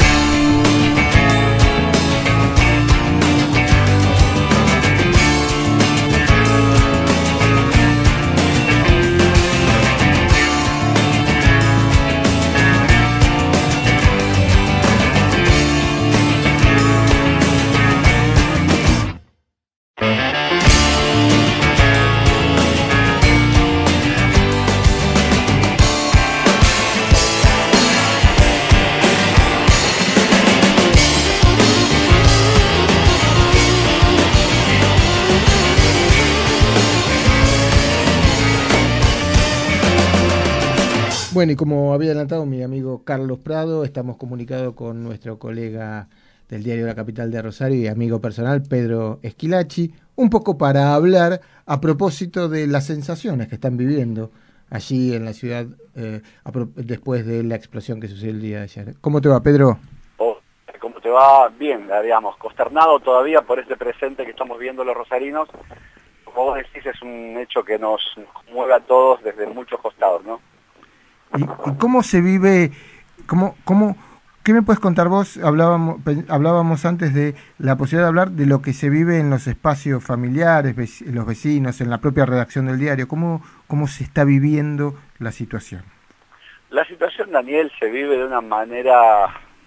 Bueno, y como había adelantado mi amigo Carlos Prado, estamos comunicados con nuestro colega del diario La Capital de Rosario y amigo personal, Pedro Esquilachi, un poco para hablar a propósito de las sensaciones que están viviendo allí en la ciudad eh, después de la explosión que sucedió el día de ayer. ¿Cómo te va, Pedro? Oh, ¿cómo te va? Bien, digamos, consternado todavía por este presente que estamos viendo los rosarinos. Como vos decís, es un hecho que nos mueve a todos desde muchos costados, ¿no? ¿Y, y cómo se vive, cómo, cómo, qué me puedes contar vos? Hablábamos, hablábamos antes de la posibilidad de hablar de lo que se vive en los espacios familiares, vec- los vecinos, en la propia redacción del diario. ¿Cómo, cómo se está viviendo la situación? La situación, Daniel, se vive de una manera,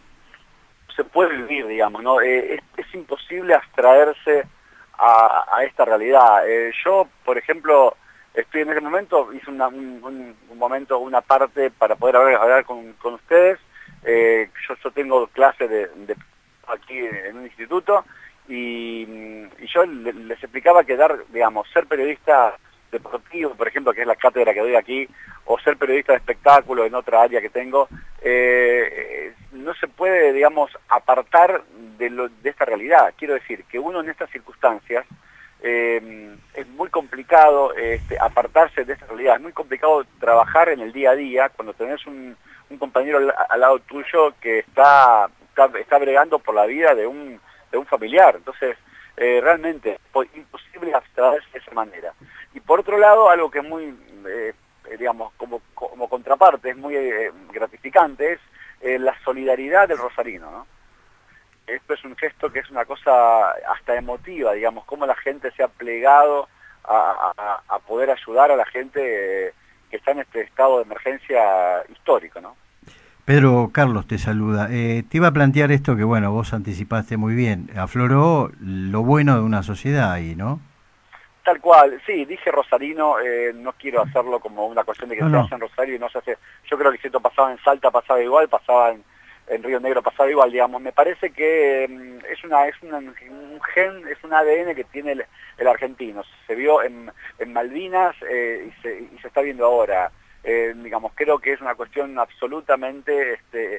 se puede vivir, digamos, ¿no? Eh, es, es imposible abstraerse a, a esta realidad. Eh, yo, por ejemplo, estoy en ese momento, hice una, un, un, un momento, una parte para poder hablar, hablar con, con ustedes. Eh, yo, yo tengo clase de, de aquí en un instituto y, y yo les, les explicaba que dar, digamos, ser periodista deportivo, por ejemplo, que es la cátedra que doy aquí, o ser periodista de espectáculo en otra área que tengo, eh, no se puede, digamos, apartar de, lo, de esta realidad. Quiero decir, que uno en estas circunstancias eh, es muy complicado este, apartarse de esta realidad, es muy complicado trabajar en el día a día cuando tenés un, un compañero al, al lado tuyo que está, está, está bregando por la vida de un, de un familiar. Entonces, eh, realmente es imposible abstraerse de esa manera. Y por otro lado, algo que es muy, eh, digamos, como, como contraparte, es muy eh, gratificante, es eh, la solidaridad del rosarino, ¿no? Esto es un gesto que es una cosa hasta emotiva, digamos, cómo la gente se ha plegado a, a, a poder ayudar a la gente eh, que está en este estado de emergencia histórico, ¿no? Pedro, Carlos te saluda. Eh, te iba a plantear esto que, bueno, vos anticipaste muy bien. Afloró lo bueno de una sociedad ahí, ¿no? Tal cual, sí, dije rosarino, eh, no quiero hacerlo como una cuestión de que no, se no. hace en Rosario y no se hace. Yo creo que si esto pasaba en Salta pasaba igual, pasaba en, en Río Negro pasaba igual, digamos. Me parece que eh, es una es una, un gen, es un A D N que tiene el, el argentino. Se vio en, en Malvinas eh, y, se, y se está viendo ahora. Eh, digamos, creo que es una cuestión absolutamente este,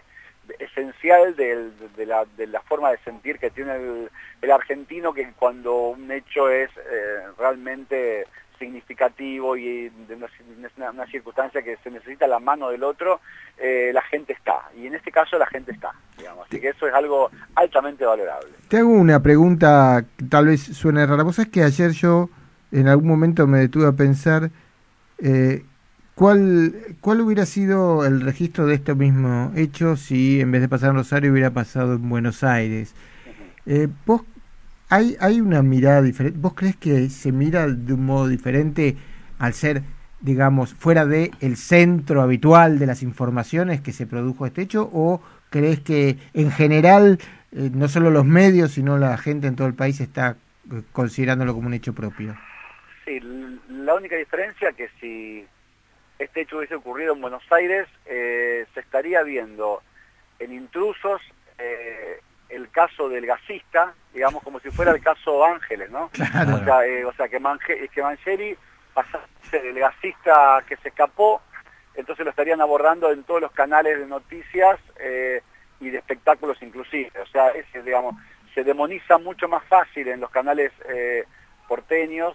esencial del, de, la, de la forma de sentir que tiene el, el argentino, que cuando un hecho es eh, realmente significativo y de una, una circunstancia que se necesita la mano del otro, eh, la gente está. Y en este caso la gente está, digamos. Así que eso es algo altamente valorable. Te hago una pregunta que tal vez suene rara. Vos sabés que ayer yo en algún momento me detuve a pensar eh, cuál, cuál hubiera sido el registro de este mismo hecho si en vez de pasar en Rosario hubiera pasado en Buenos Aires. Eh, ¿Vos Hay, hay una mirada diferente? ¿Vos crees que se mira de un modo diferente al ser, digamos, fuera de el centro habitual de las informaciones que se produjo este hecho? ¿O crees que en general, eh, no solo los medios, sino la gente en todo el país está eh, considerándolo como un hecho propio? Sí, la única diferencia es que si este hecho hubiese ocurrido en Buenos Aires, eh, se estaría viendo en Intrusos eh, el caso del gasista, digamos, como si fuera el caso Ángeles, ¿no? Claro. O sea, eh, o sea que, Mange, que Mangieri pasase del gasista que se escapó, entonces lo estarían abordando en todos los canales de noticias eh, y de espectáculos inclusive. O sea, ese, digamos, se demoniza mucho más fácil en los canales eh, porteños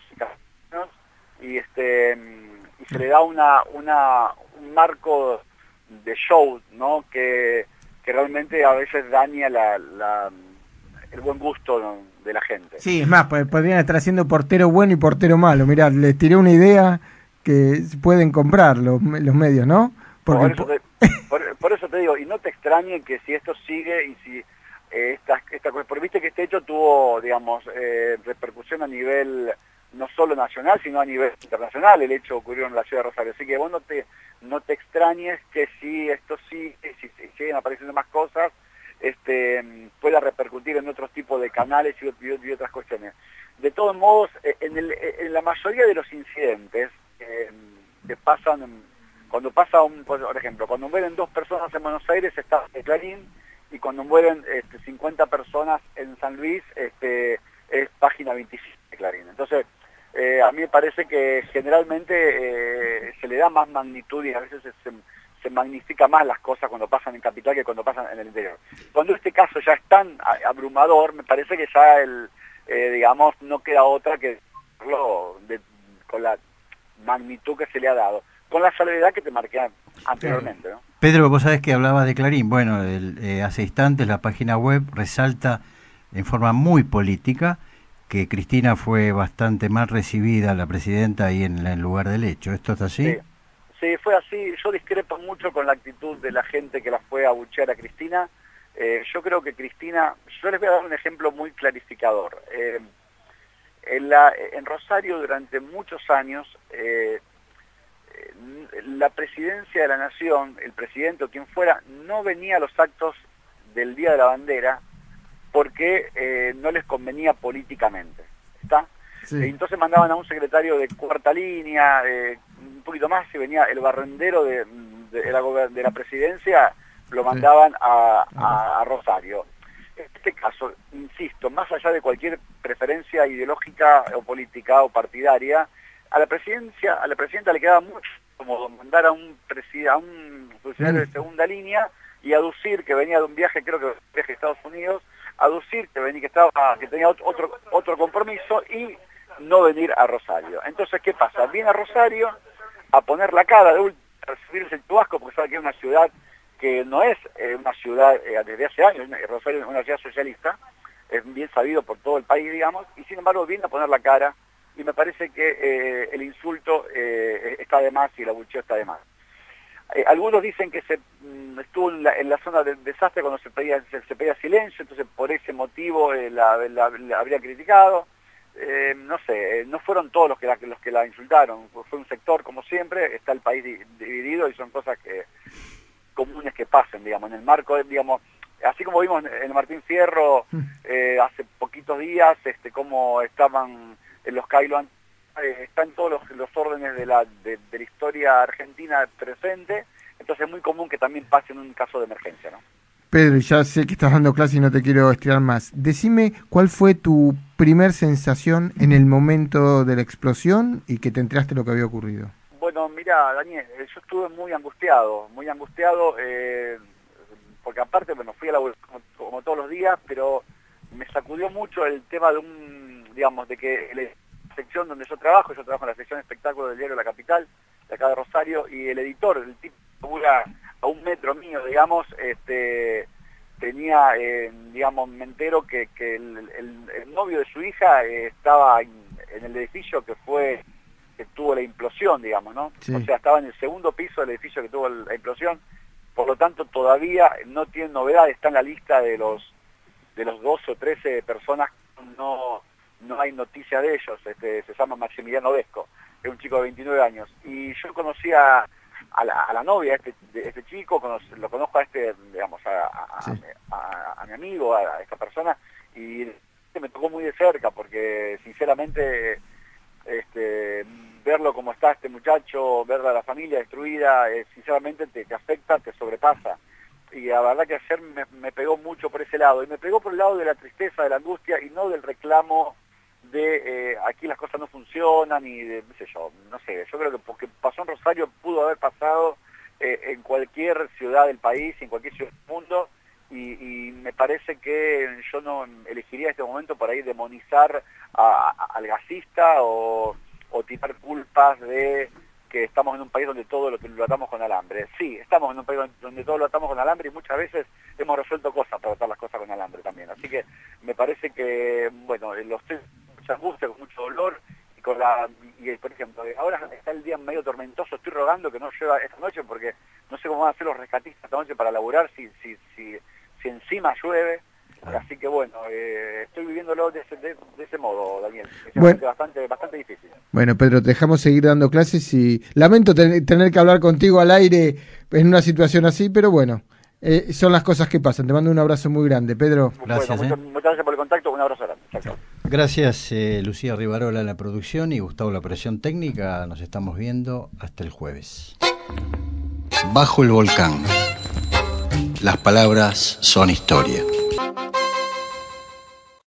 y este y se le da una, una un marco de show, ¿no? Que que realmente a veces daña la, la, el buen gusto de la gente. Sí, es más, podrían estar haciendo portero bueno y portero malo. Mirá, les tiré una idea que pueden comprar los, los medios, ¿no? Porque por, eso te, por, por eso te digo, y no te extrañen que si esto sigue y si eh, esta, esta cosa, porque viste que este hecho tuvo, digamos, eh, repercusión a nivel no solo nacional, sino a nivel internacional. El hecho ocurrió en la ciudad de Rosario, así que vos no te, no te extrañes que si esto sí, si, si siguen apareciendo más cosas, este, pueda repercutir en otros tipos de canales y, y, y otras cuestiones. De todos modos, en, el, en la mayoría de los incidentes eh, que pasan, cuando pasa un, por ejemplo, cuando mueren dos personas en Buenos Aires está el Clarín, y cuando mueren este, cincuenta personas en San Luis este, es página veintisiete de Clarín. Entonces, Eh, a mí me parece que generalmente eh, se le da más magnitud y a veces se, se, se magnifica más las cosas cuando pasan en Capital que cuando pasan en el interior. Cuando este caso ya es tan abrumador, me parece que ya el, eh, digamos, no queda otra que decirlo de, con la magnitud que se le ha dado, con la salvedad que te marqué anteriormente, ¿no? Pedro, vos sabés que hablabas de Clarín. Bueno, el, eh, hace instantes la página web resalta en forma muy política que Cristina fue bastante mal recibida, la presidenta, ahí en, en el lugar del hecho. ¿Esto está así? Sí. Sí, fue así. Yo discrepo mucho con la actitud de la gente que la fue a abuchear a Cristina. Eh, yo creo que Cristina... Yo les voy a dar un ejemplo muy clarificador. Eh, en, la, en Rosario, durante muchos años, eh, la presidencia de la Nación, el presidente o quien fuera, no venía a los actos del Día de la Bandera porque eh, no les convenía políticamente, ¿está? Sí. Entonces mandaban a un secretario de cuarta línea, eh, un poquito más, si venía el barrendero de, de, la, de la presidencia, lo mandaban a, a, a Rosario. En este caso, insisto, más allá de cualquier preferencia ideológica o política o partidaria, a la presidencia, a la presidenta le quedaba mucho como mandar a un, presida, a un funcionario de segunda línea y aducir que venía de un viaje, creo que un viaje a Estados Unidos, aducir que venía que estaba que tenía otro otro compromiso y no venir a Rosario. Entonces, ¿qué pasa? Viene a Rosario a poner la cara de a recibirse el Chubasco porque sabe que es una ciudad que no es eh, una ciudad eh, desde hace años, Rosario es una ciudad socialista, es bien sabido por todo el país, digamos, y sin embargo viene a poner la cara y me parece que eh, el insulto eh, está de más y el abucheo está de más. Eh, algunos dicen que se mm, estuvo en la, en la zona del desastre cuando se pedía, se, se pedía silencio, entonces por ese motivo eh, la, la, la habría criticado. Eh, no sé, eh, no fueron todos los que, la, los que la insultaron, fue un sector como siempre, está el país di, dividido y son cosas que comunes que pasen, digamos, en el marco, digamos, así como vimos en el Martín Fierro eh, hace poquitos días, este, cómo estaban en los Cailo, eh, están todos los, los órdenes de la, de, de la historia argentina presente, entonces es muy común que también pase en un caso de emergencia, ¿no? Pedro, ya sé que estás dando clase y no te quiero estirar más. Decime cuál fue tu primer sensación en el momento de la explosión y que te enteraste de lo que había ocurrido. Bueno, mira, Daniel, yo estuve muy angustiado, muy angustiado, eh, porque aparte, bueno, fui a la como, como todos los días, pero me sacudió mucho el tema de un, digamos, de que la sección donde yo trabajo, yo trabajo en la sección de espectáculos del diario La Capital, de acá de Rosario, y el editor, el tipo a un metro mío, digamos, este tenía, eh, digamos, me entero que, que el, el, el novio de su hija eh, estaba en, en el edificio que fue, que tuvo la implosión, digamos, ¿no? Sí. O sea, estaba en el segundo piso del edificio que tuvo la implosión, por lo tanto todavía no tiene novedades, está en la lista de los de los doce o trece personas, no no hay noticia de ellos, este, se llama Maximiliano Vesco, es un chico de veintinueve años, y yo conocía a la, a la novia este, de este chico, cono, lo conozco a este, digamos, a, a, sí. a, a, a mi amigo, a, a esta persona, y me tocó muy de cerca, porque sinceramente este, verlo como está este muchacho, ver a la familia destruida, eh, sinceramente te, te afecta, te sobrepasa. Y la verdad que ayer me, me pegó mucho por ese lado, y me pegó por el lado de la tristeza, de la angustia, y no del reclamo de eh, aquí las cosas no funcionan y de, no sé yo, no sé, yo creo que porque pasó en Rosario pudo haber pasado eh, en cualquier ciudad del país, en cualquier ciudad del mundo, y, y me parece que yo no elegiría este momento para ir demonizar a, a, al gasista o, o tirar culpas de que estamos en un país donde todo lo, lo atamos con alambre. Sí, estamos en un país donde todo lo atamos con alambre y muchas veces hemos resuelto cosas para atar las cosas con alambre también. Así que me parece que, bueno, los tres mucha angustia, con mucho dolor, y con la y por ejemplo, ahora está el día medio tormentoso, estoy rogando que no llueva esta noche porque no sé cómo van a hacer los rescatistas esta noche para laburar si si si, si encima llueve. Ah. Así que bueno, eh, estoy viviéndolo de ese, de, de ese modo, Daniel. Es bueno, bastante, bastante difícil. Bueno, Pedro, te dejamos seguir dando clases y lamento ten, tener que hablar contigo al aire en una situación así, pero bueno, eh, son las cosas que pasan. Te mando un abrazo muy grande, Pedro. Gracias. Bueno, muchas, eh. muchas gracias por el contacto, un abrazo grande. Chao, chao. Gracias, eh, Lucía Rivarola en la producción y Gustavo la operación técnica. Nos estamos viendo hasta el jueves. Bajo el volcán. Las palabras son historia.